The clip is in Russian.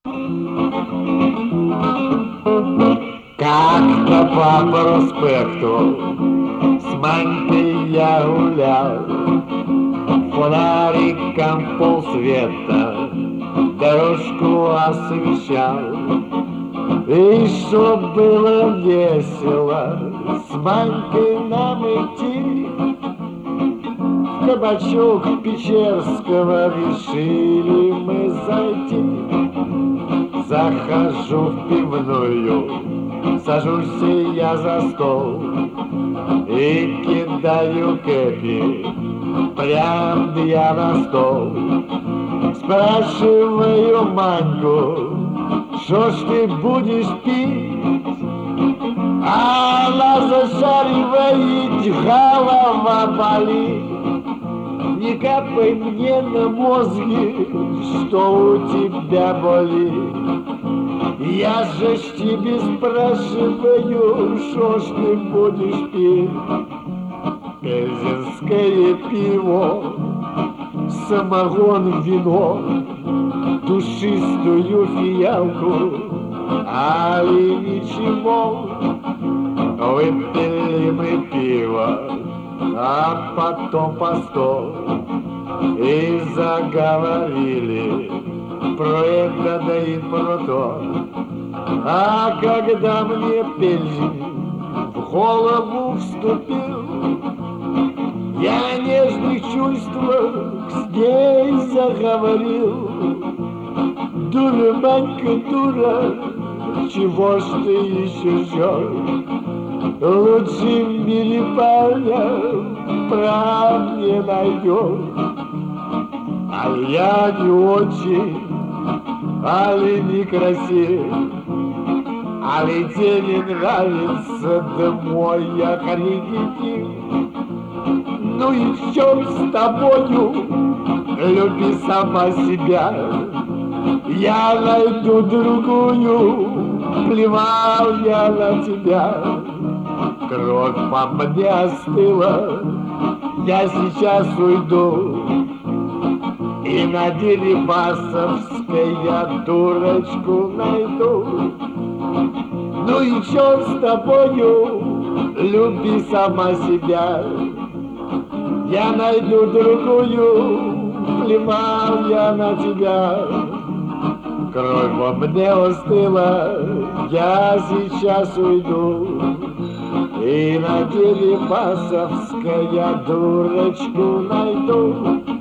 Как-то по проспекту с Манькой я гулял, фонариком полсвета дорожку освещал. И чтоб было весело с Манькой нам идти, в кабачок Печерского решили мы зайти. Захожу в пивную, сажусь я за стол и кидаю кэпи прям я на стол. Спрашиваю Маньку, что ж ты будешь пить? Она зашаривает, голова болит. Не капай мне на мозги, что у тебя болит. Я же ж тебе спрашиваю, что ж ты будешь пить? Пензенское пиво, самогон, вино, душистую фиалку, али ничего. Выпили мы пиво, а потом по сто и заговорили про это да и про то. А когда мне Пензень в голову вступил, я о нежных чувствах с ней заговорил. Дура, Манька, дура, чего ж ты еще ждешь? Лучше в мире парня прав не найдешь. А я не очень, али некрасив, али тебе не нравится, да мой я харитив. Ну и в чем с тобою, люби сама себя. Я найду другую, плевал я на тебя. Кровь по мне остыла, я сейчас уйду и на Дерибасовской я дурочку найду. Ну и чё с тобою, люби сама себя. Я найду другую, плевал я на тебя. Кровь во мне остыла, я сейчас уйду и на Дерибасовской я дурочку найду.